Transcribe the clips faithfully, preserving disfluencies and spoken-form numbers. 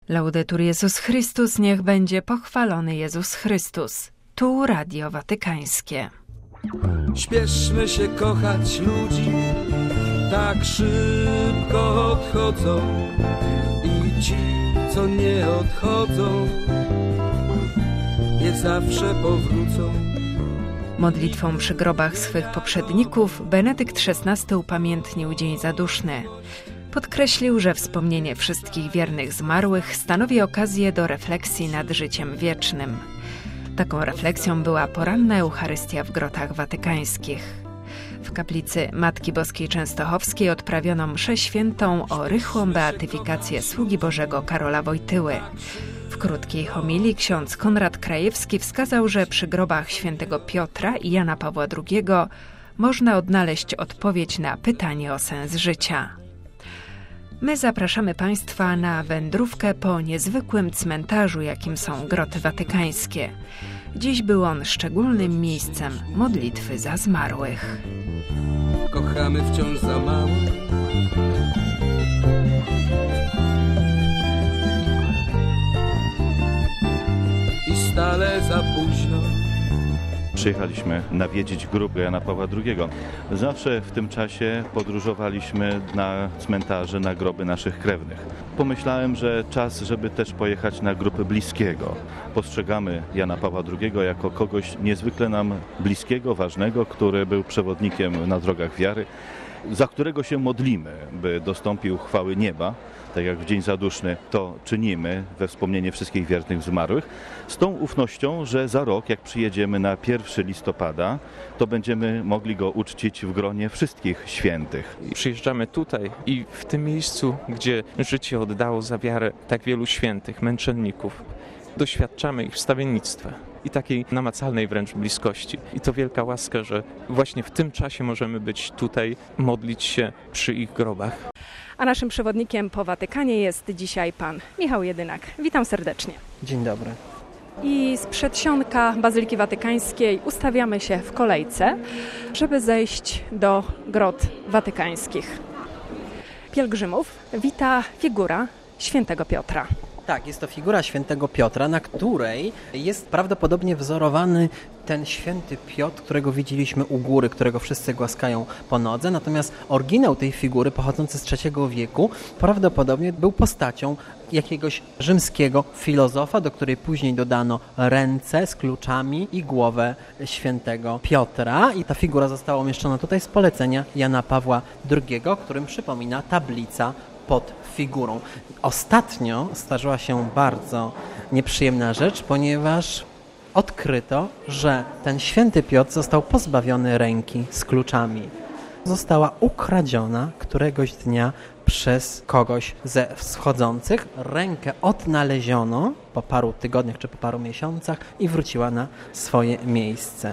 Laudetur Jezus Chrystus, niech będzie pochwalony Jezus Chrystus. Tu Radio Watykańskie. Śpieszmy się kochać ludzi, tak szybko odchodzą i ci, co nie odchodzą, nie zawsze powrócą. Modlitwą przy grobach swych poprzedników Benedykt szesnasty upamiętnił Dzień Zaduszny. Podkreślił, że wspomnienie wszystkich wiernych zmarłych stanowi okazję do refleksji nad życiem wiecznym. Taką refleksją była poranna Eucharystia w grotach watykańskich. W kaplicy Matki Boskiej Częstochowskiej odprawiono mszę świętą o rychłą beatyfikację sługi Bożego Karola Wojtyły. W krótkiej homilii ksiądz Konrad Krajewski wskazał, że przy grobach świętego Piotra i Jana Pawła drugiego można odnaleźć odpowiedź na pytanie o sens życia. My zapraszamy Państwa na wędrówkę po niezwykłym cmentarzu, jakim są groty watykańskie. Dziś był on szczególnym miejscem modlitwy za zmarłych. Kochamy wciąż za mało. I stale za późno. Przyjechaliśmy nawiedzić grób Jana Pawła drugiego. Zawsze w tym czasie podróżowaliśmy na cmentarze, na groby naszych krewnych. Pomyślałem, że czas, żeby też pojechać na grób bliskiego. Postrzegamy Jana Pawła drugiego jako kogoś niezwykle nam bliskiego, ważnego, który był przewodnikiem na drogach wiary, za którego się modlimy, by dostąpił chwały nieba. Tak jak w Dzień Zaduszny to czynimy we wspomnienie wszystkich wiernych zmarłych, z tą ufnością, że za rok, jak przyjedziemy na pierwszego listopada, to będziemy mogli go uczcić w gronie wszystkich świętych. Przyjeżdżamy tutaj i w tym miejscu, gdzie życie oddało za wiarę tak wielu świętych, męczenników, doświadczamy ich wstawiennictwa i takiej namacalnej wręcz bliskości. I to wielka łaska, że właśnie w tym czasie możemy być tutaj, modlić się przy ich grobach. A naszym przewodnikiem po Watykanie jest dzisiaj pan Michał Jedynak. Witam serdecznie. Dzień dobry. I z przedsionka Bazyliki Watykańskiej ustawiamy się w kolejce, żeby zejść do grot watykańskich. Pielgrzymów wita figura świętego Piotra. Tak, jest to figura świętego Piotra, na której jest prawdopodobnie wzorowany ten święty Piotr, którego widzieliśmy u góry, którego wszyscy głaskają po nodze. Natomiast oryginał tej figury, pochodzący z trzeciego wieku, prawdopodobnie był postacią jakiegoś rzymskiego filozofa, do której później dodano ręce z kluczami i głowę świętego Piotra. I ta figura została umieszczona tutaj z polecenia Jana Pawła drugiego, którym przypomina tablica pod figurą. Ostatnio zdarzyła się bardzo nieprzyjemna rzecz, ponieważ odkryto, że ten święty Piotr został pozbawiony ręki z kluczami. Została ukradziona któregoś dnia przez kogoś ze wschodzących. Rękę odnaleziono po paru tygodniach czy po paru miesiącach i wróciła na swoje miejsce.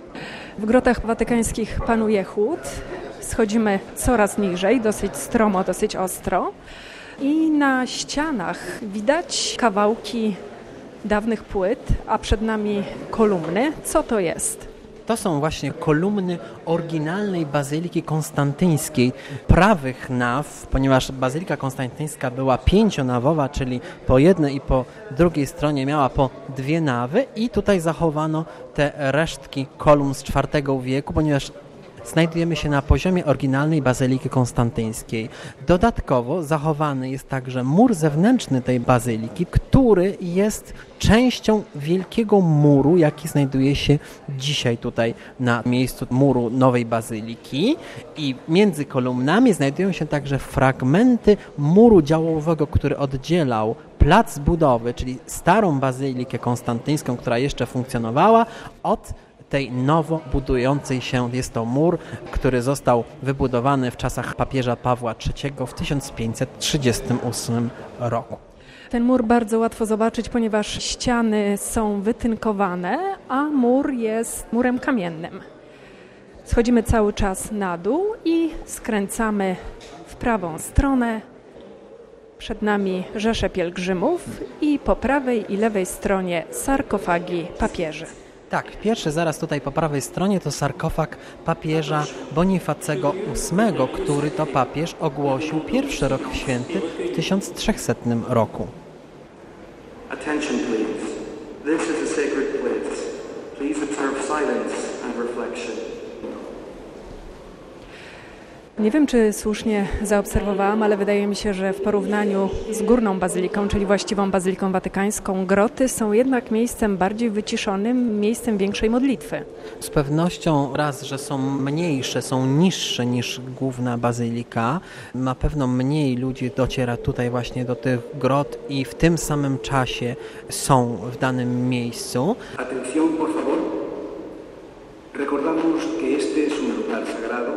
W grotach watykańskich panuje chłód. Schodzimy coraz niżej, dosyć stromo, dosyć ostro. I na ścianach widać kawałki dawnych płyt, a przed nami kolumny. Co to jest? To są właśnie kolumny oryginalnej Bazyliki Konstantyńskiej, prawych naw, ponieważ Bazylika Konstantyńska była pięcionawowa, czyli po jednej i po drugiej stronie miała po dwie nawy i tutaj zachowano te resztki kolumn z czwartego wieku, ponieważ znajdujemy się na poziomie oryginalnej Bazyliki Konstantyńskiej. Dodatkowo zachowany jest także mur zewnętrzny tej bazyliki, który jest częścią wielkiego muru, jaki znajduje się dzisiaj tutaj na miejscu muru nowej bazyliki. I między kolumnami znajdują się także fragmenty muru działowego, który oddzielał plac budowy, czyli starą bazylikę konstantyńską, która jeszcze funkcjonowała, od tej nowo budującej się. Jest to mur, który został wybudowany w czasach papieża Pawła trzeciego w tysiąc pięćset trzydziestym ósmym roku. Ten mur bardzo łatwo zobaczyć, ponieważ ściany są wytynkowane, a mur jest murem kamiennym. Schodzimy cały czas na dół i skręcamy w prawą stronę. Przed nami rzesze pielgrzymów i po prawej i lewej stronie sarkofagi papieży. Tak, pierwszy zaraz tutaj po prawej stronie to sarkofag papieża Bonifacego ósmego, który to papież ogłosił pierwszy rok święty w tysiąc trzysetnym roku. Attention, please. This is a sacred place. Please observe silence and reflection. Nie wiem, czy słusznie zaobserwowałam, ale wydaje mi się, że w porównaniu z górną bazyliką, czyli właściwą bazyliką watykańską, groty są jednak miejscem bardziej wyciszonym, miejscem większej modlitwy. Z pewnością raz, że są mniejsze, są niższe niż główna bazylika. Na pewno mniej ludzi dociera tutaj właśnie do tych grot i w tym samym czasie są w danym miejscu. Atención, por favor. Recordamos que este es un lugar sagrado.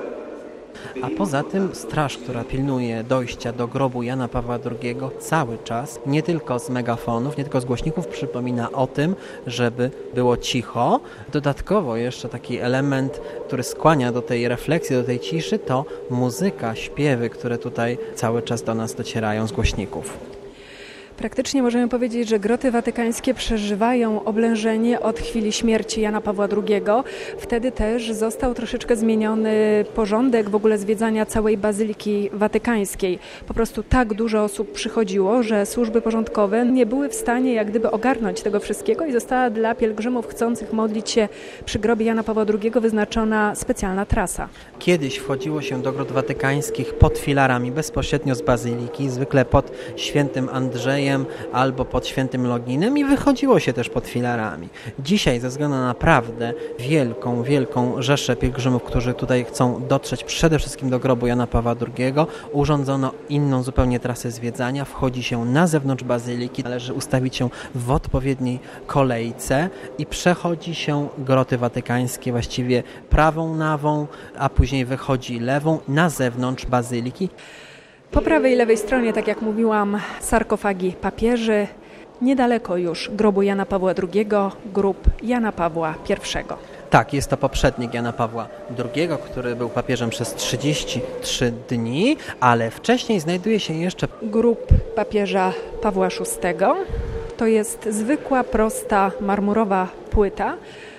A poza tym straż, która pilnuje dojścia do grobu Jana Pawła drugiego cały czas, nie tylko z megafonów, nie tylko z głośników, przypomina o tym, żeby było cicho. Dodatkowo jeszcze taki element, który skłania do tej refleksji, do tej ciszy, to muzyka, śpiewy, które tutaj cały czas do nas docierają z głośników. Praktycznie możemy powiedzieć, że groty watykańskie przeżywają oblężenie od chwili śmierci Jana Pawła drugiego. Wtedy też został troszeczkę zmieniony porządek w ogóle zwiedzania całej Bazyliki Watykańskiej. Po prostu tak dużo osób przychodziło, że służby porządkowe nie były w stanie jak gdyby ogarnąć tego wszystkiego i została dla pielgrzymów chcących modlić się przy grobie Jana Pawła drugiego wyznaczona specjalna trasa. Kiedyś wchodziło się do grot watykańskich pod filarami, bezpośrednio z bazyliki, zwykle pod świętym Andrzejem albo pod świętym Loginem i wychodziło się też pod filarami. Dzisiaj ze względu na naprawdę wielką, wielką rzeszę pielgrzymów, którzy tutaj chcą dotrzeć przede wszystkim do grobu Jana Pawła drugiego, urządzono inną zupełnie trasę zwiedzania. Wchodzi się na zewnątrz bazyliki, należy ustawić się w odpowiedniej kolejce i przechodzi się groty watykańskie właściwie prawą nawą, a później wychodzi lewą na zewnątrz bazyliki. Po prawej i lewej stronie, tak jak mówiłam, sarkofagi papieży. Niedaleko już grobu Jana Pawła drugiego, grób Jana Pawła pierwszego. Tak, jest to poprzednik Jana Pawła drugiego, który był papieżem przez trzydzieści trzy dni, ale wcześniej znajduje się jeszcze grób papieża Pawła szóstego. To jest zwykła, prosta, marmurowa płyta.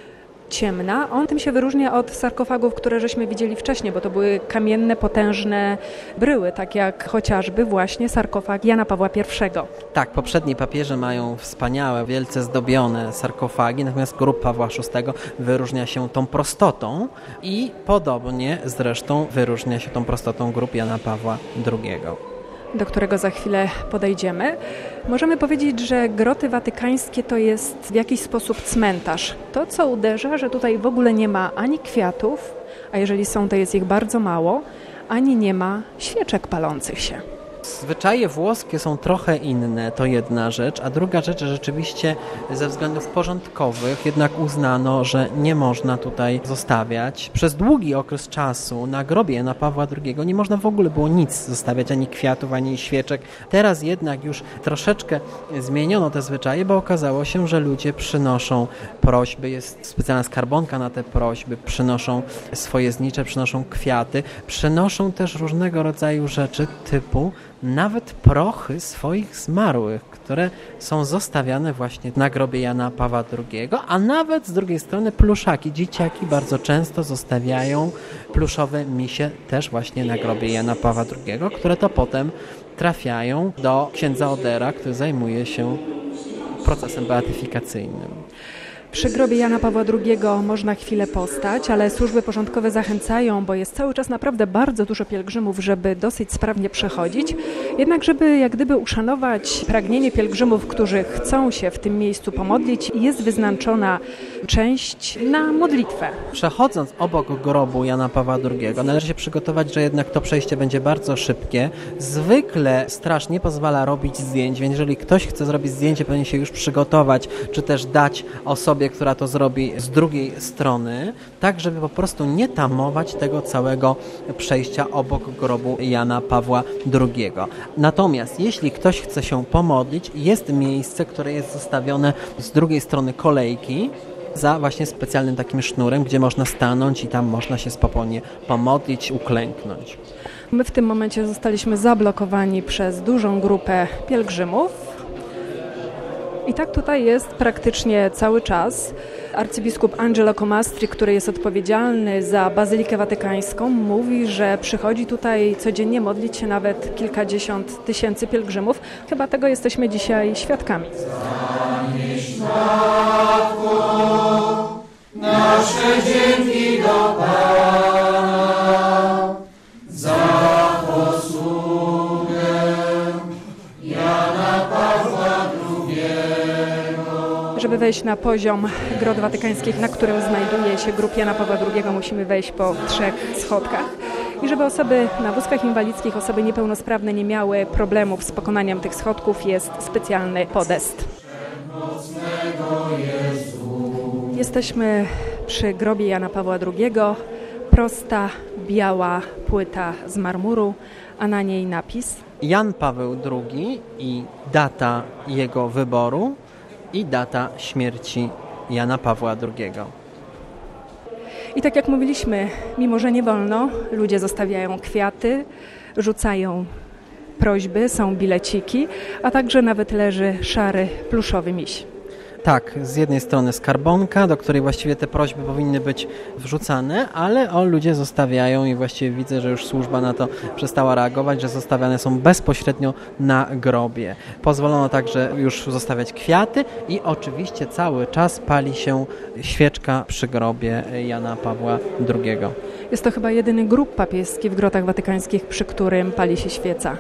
Ciemna. On tym się wyróżnia od sarkofagów, które żeśmy widzieli wcześniej, bo to były kamienne, potężne bryły, tak jak chociażby właśnie sarkofag Jana Pawła pierwszego. Tak, poprzedni papieże mają wspaniałe, wielce zdobione sarkofagi, natomiast grób Pawła szóstego wyróżnia się tą prostotą i podobnie zresztą wyróżnia się tą prostotą grób Jana Pawła drugiego. Do którego za chwilę podejdziemy. Możemy powiedzieć, że groty watykańskie to jest w jakiś sposób cmentarz. To, co uderza, że tutaj w ogóle nie ma ani kwiatów, a jeżeli są, to jest ich bardzo mało, ani nie ma świeczek palących się. Zwyczaje włoskie są trochę inne, to jedna rzecz, a druga rzecz, że rzeczywiście ze względów porządkowych jednak uznano, że nie można tutaj zostawiać. Przez długi okres czasu na grobie Jana Pawła drugiego nie można w ogóle było nic zostawiać, ani kwiatów, ani świeczek. Teraz jednak już troszeczkę zmieniono te zwyczaje, bo okazało się, że ludzie przynoszą prośby, jest specjalna skarbonka na te prośby, przynoszą swoje znicze, przynoszą kwiaty, przynoszą też różnego rodzaju rzeczy typu nawet prochy swoich zmarłych, które są zostawiane właśnie na grobie Jana Pawła drugiego, a nawet z drugiej strony pluszaki. Dzieciaki bardzo często zostawiają pluszowe misie też właśnie na grobie Jana Pawła drugiego, które to potem trafiają do księdza Odera, który zajmuje się procesem beatyfikacyjnym. Przy grobie Jana Pawła drugiego można chwilę postać, ale służby porządkowe zachęcają, bo jest cały czas naprawdę bardzo dużo pielgrzymów, żeby dosyć sprawnie przechodzić. Jednak żeby jak gdyby uszanować pragnienie pielgrzymów, którzy chcą się w tym miejscu pomodlić, jest wyznaczona część na modlitwę. Przechodząc obok grobu Jana Pawła drugiego należy się przygotować, że jednak to przejście będzie bardzo szybkie. Zwykle straż nie pozwala robić zdjęć, więc jeżeli ktoś chce zrobić zdjęcie, powinien się już przygotować, czy też dać osobie, która to zrobi z drugiej strony, tak żeby po prostu nie tamować tego całego przejścia obok grobu Jana Pawła drugiego. Natomiast jeśli ktoś chce się pomodlić, jest miejsce, które jest zostawione z drugiej strony kolejki, za właśnie specjalnym takim sznurem, gdzie można stanąć i tam można się spokojnie pomodlić, uklęknąć. My w tym momencie zostaliśmy zablokowani przez dużą grupę pielgrzymów. I tak tutaj jest praktycznie cały czas. Arcybiskup Angelo Comastri, który jest odpowiedzialny za Bazylikę Watykańską, mówi, że przychodzi tutaj codziennie modlić się nawet kilkadziesiąt tysięcy pielgrzymów. Chyba tego jesteśmy dzisiaj świadkami. Żeby wejść na poziom Grot Watykańskich, na którym znajduje się grób Jana Pawła drugiego, musimy wejść po trzech schodkach. I żeby osoby na wózkach inwalidzkich, osoby niepełnosprawne nie miały problemów z pokonaniem tych schodków, jest specjalny podest. Jesteśmy przy grobie Jana Pawła drugiego. Prosta, biała płyta z marmuru, a na niej napis Jan Paweł drugi i data jego wyboru i data śmierci Jana Pawła drugiego. I tak jak mówiliśmy, mimo że nie wolno, ludzie zostawiają kwiaty, rzucają prośby, są bileciki, a także nawet leży szary, pluszowy miś. Tak, z jednej strony skarbonka, do której właściwie te prośby powinny być wrzucane, ale o ludzie zostawiają i właściwie widzę, że już służba na to przestała reagować, że zostawiane są bezpośrednio na grobie. Pozwolono także już zostawiać kwiaty i oczywiście cały czas pali się świeczka przy grobie Jana Pawła drugiego. Jest to chyba jedyny grób papieski w grotach watykańskich, przy którym pali się świeca.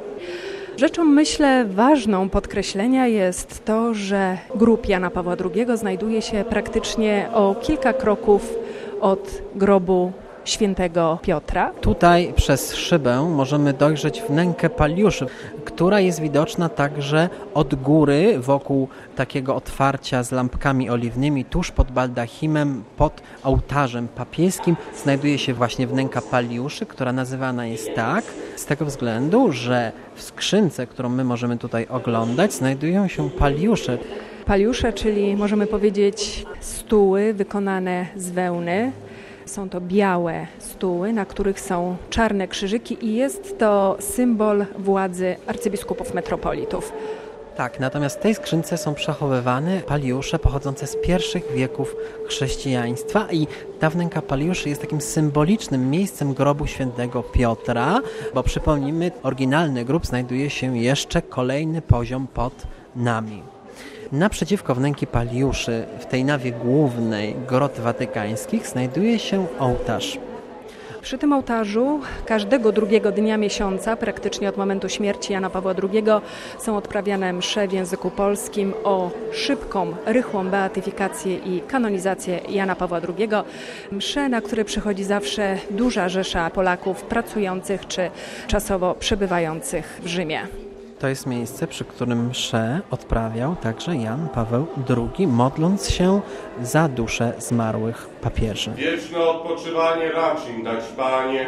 Rzeczą, myślę, ważną podkreślenia jest to, że grób Jana Pawła drugiego znajduje się praktycznie o kilka kroków od grobu świętego Piotra. Tutaj przez szybę możemy dojrzeć wnękę paliuszy, która jest widoczna także od góry wokół takiego otwarcia z lampkami oliwnymi. Tuż pod baldachimem, pod ołtarzem papieskim znajduje się właśnie wnęka paliuszy, która nazywana jest tak z tego względu, że w skrzynce, którą my możemy tutaj oglądać, znajdują się paliusze. Paliusze, czyli możemy powiedzieć stuły wykonane z wełny. Są to białe stuły, na których są czarne krzyżyki i jest to symbol władzy arcybiskupów metropolitów. Tak, natomiast w tej skrzynce są przechowywane paliusze pochodzące z pierwszych wieków chrześcijaństwa i ta wnęka paliuszy jest takim symbolicznym miejscem grobu świętego Piotra, bo przypomnijmy, oryginalny grób znajduje się jeszcze kolejny poziom pod nami. Naprzeciwko wnęki paliuszy w tej nawie głównej Grot Watykańskich znajduje się ołtarz. Przy tym ołtarzu każdego drugiego dnia miesiąca, praktycznie od momentu śmierci Jana Pawła drugiego, są odprawiane msze w języku polskim o szybką, rychłą beatyfikację i kanonizację Jana Pawła drugiego. Msze, na które przychodzi zawsze duża rzesza Polaków pracujących czy czasowo przebywających w Rzymie. To jest miejsce, przy którym mszę odprawiał także Jan Paweł drugi, modląc się za dusze zmarłych papieży. Wieczne odpoczywanie racz im dać, Panie.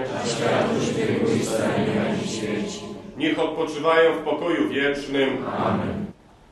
Niech odpoczywają w pokoju wiecznym. Amen.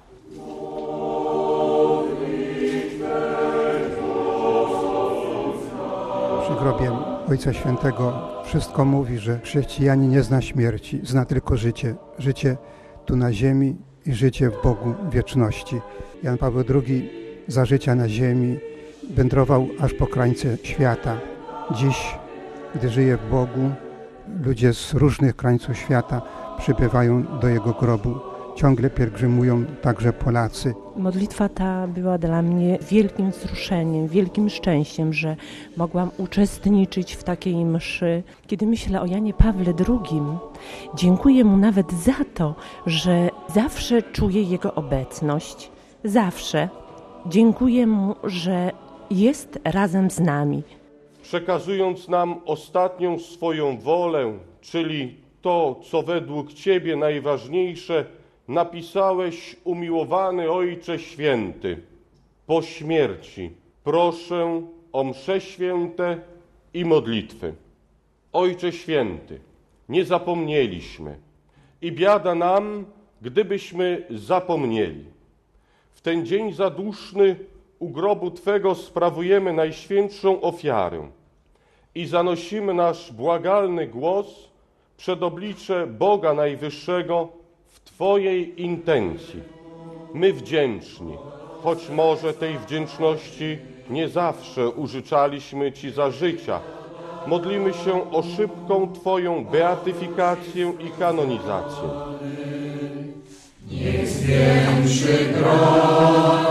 Przy grobie Ojca Świętego wszystko mówi, że chrześcijanin nie zna śmierci, zna tylko życie. Życie tu na ziemi i życie w Bogu wieczności. Jan Paweł drugi za życia na ziemi wędrował aż po krańce świata. Dziś, gdy żyje w Bogu, ludzie z różnych krańców świata przybywają do jego grobu. Ciągle pielgrzymują także Polacy. Modlitwa ta była dla mnie wielkim wzruszeniem, wielkim szczęściem, że mogłam uczestniczyć w takiej mszy. Kiedy myślę o Janie Pawle drugim, dziękuję mu nawet za to, że zawsze czuję jego obecność. Zawsze. Dziękuję mu, że jest razem z nami. Przekazując nam ostatnią swoją wolę, czyli to, co według Ciebie najważniejsze, napisałeś, umiłowany Ojcze Święty, po śmierci proszę o msze święte i modlitwy. Ojcze Święty, nie zapomnieliśmy i biada nam, gdybyśmy zapomnieli. W ten dzień zaduszny u grobu Twego sprawujemy najświętszą ofiarę i zanosimy nasz błagalny głos przed oblicze Boga Najwyższego w Twojej intencji. My wdzięczni, choć może tej wdzięczności nie zawsze użyczaliśmy Ci za życia, modlimy się o szybką Twoją beatyfikację i kanonizację. Niech zwiększy grom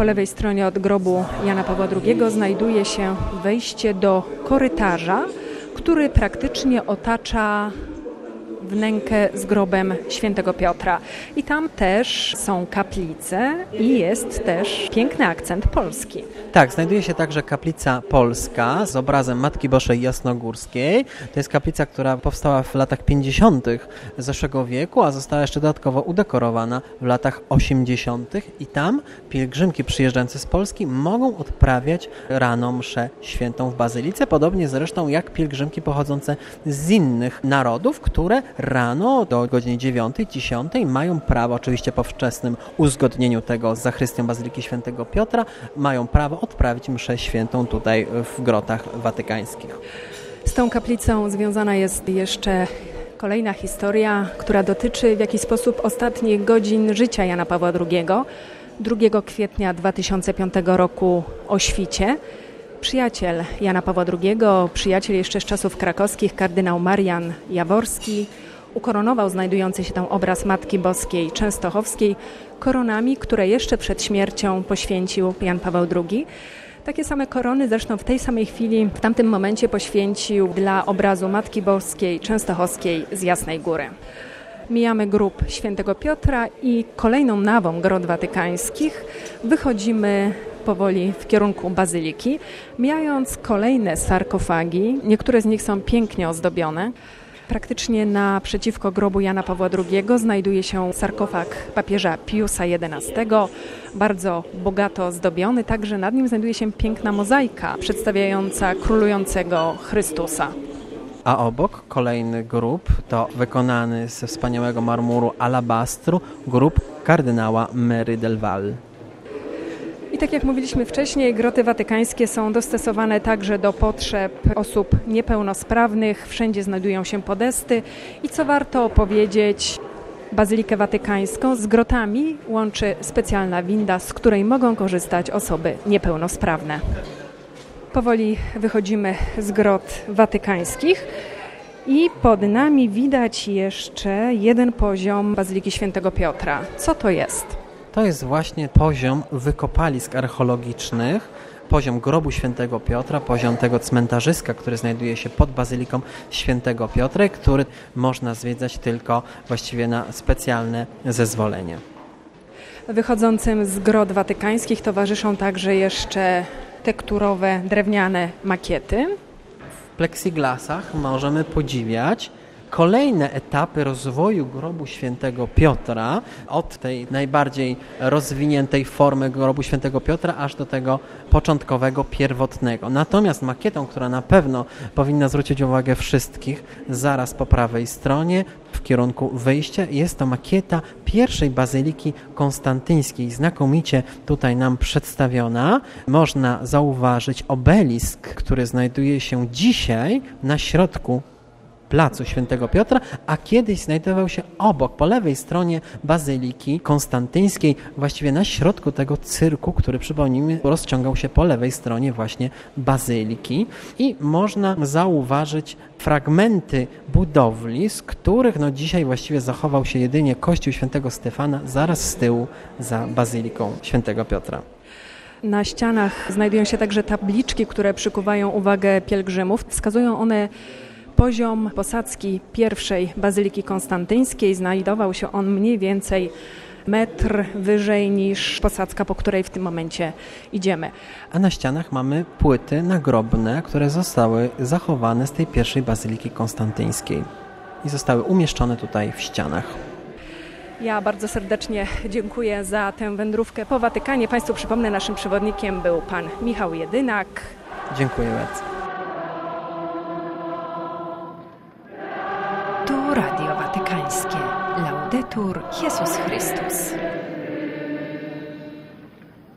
lewej stronie od grobu Jana Pawła drugiego znajduje się wejście do korytarza, który praktycznie otacza wnękę z grobem świętego Piotra. I tam też są kaplice i jest też piękny akcent polski. Tak, znajduje się także kaplica polska z obrazem Matki Bożej Jasnogórskiej. To jest kaplica, która powstała w latach pięćdziesiątych zeszłego wieku, a została jeszcze dodatkowo udekorowana w latach osiemdziesiątych. I tam pielgrzymki przyjeżdżające z Polski mogą odprawiać rano mszę świętą w bazylice, podobnie zresztą jak pielgrzymki pochodzące z innych narodów, które rano do godziny dziewiątej, dziesiątej mają prawo, oczywiście po wczesnym uzgodnieniu tego z zachrystią Bazyliki Świętego Piotra, mają prawo odprawić mszę świętą tutaj w grotach watykańskich. Z tą kaplicą związana jest jeszcze kolejna historia, która dotyczy w jakiś sposób ostatnich godzin życia Jana Pawła drugiego. drugiego kwietnia dwa tysiące piątego roku o świcie. Przyjaciel Jana Pawła drugiego, przyjaciel jeszcze z czasów krakowskich, kardynał Marian Jaworski, ukoronował znajdujący się tam obraz Matki Boskiej Częstochowskiej koronami, które jeszcze przed śmiercią poświęcił Jan Paweł drugi. Takie same korony zresztą w tej samej chwili, w tamtym momencie poświęcił dla obrazu Matki Boskiej Częstochowskiej z Jasnej Góry. Mijamy grób świętego Piotra i kolejną nawą grot watykańskich wychodzimy powoli w kierunku bazyliki, mijając kolejne sarkofagi. Niektóre z nich są pięknie ozdobione. Praktycznie naprzeciwko grobu Jana Pawła drugiego znajduje się sarkofag papieża Piusa jedenastego, bardzo bogato ozdobiony, także nad nim znajduje się piękna mozaika przedstawiająca królującego Chrystusa. A obok kolejny grób to wykonany ze wspaniałego marmuru alabastru grób kardynała Mary del Val. I tak jak mówiliśmy wcześniej, groty watykańskie są dostosowane także do potrzeb osób niepełnosprawnych. Wszędzie znajdują się podesty i co warto powiedzieć, Bazylikę Watykańską z grotami łączy specjalna winda, z której mogą korzystać osoby niepełnosprawne. Powoli wychodzimy z grot watykańskich i pod nami widać jeszcze jeden poziom Bazyliki Świętego Piotra. Co to jest? To jest właśnie poziom wykopalisk archeologicznych, poziom grobu Świętego Piotra, poziom tego cmentarzyska, który znajduje się pod Bazyliką Świętego Piotra, który można zwiedzać tylko właściwie na specjalne zezwolenie. Wychodzącym z grot watykańskich towarzyszą także jeszcze tekturowe, drewniane makiety. W plexiglasach możemy podziwiać kolejne etapy rozwoju grobu Świętego Piotra, od tej najbardziej rozwiniętej formy grobu Świętego Piotra, aż do tego początkowego, pierwotnego. Natomiast makietą, która na pewno powinna zwrócić uwagę wszystkich, zaraz po prawej stronie, w kierunku wyjścia, jest to makieta pierwszej Bazyliki Konstantyńskiej, znakomicie tutaj nam przedstawiona. Można zauważyć obelisk, który znajduje się dzisiaj na środku placu Świętego Piotra, a kiedyś znajdował się obok, po lewej stronie Bazyliki Konstantyńskiej, właściwie na środku tego cyrku, który, przypomnijmy, rozciągał się po lewej stronie właśnie Bazyliki i można zauważyć fragmenty budowli, z których no dzisiaj właściwie zachował się jedynie kościół Świętego Stefana zaraz z tyłu za Bazyliką Świętego Piotra. Na ścianach znajdują się także tabliczki, które przykuwają uwagę pielgrzymów. Wskazują one poziom posadzki pierwszej Bazyliki Konstantyńskiej. Znajdował się on mniej więcej metr wyżej niż posadzka, po której w tym momencie idziemy. A na ścianach mamy płyty nagrobne, które zostały zachowane z tej pierwszej Bazyliki Konstantyńskiej i zostały umieszczone tutaj w ścianach. Ja bardzo serdecznie dziękuję za tę wędrówkę po Watykanie. Państwu przypomnę, naszym przewodnikiem był pan Michał Jedynak. Dziękuję bardzo. Tu Radio Watykańskie. Laudetur Jesus Chrystus.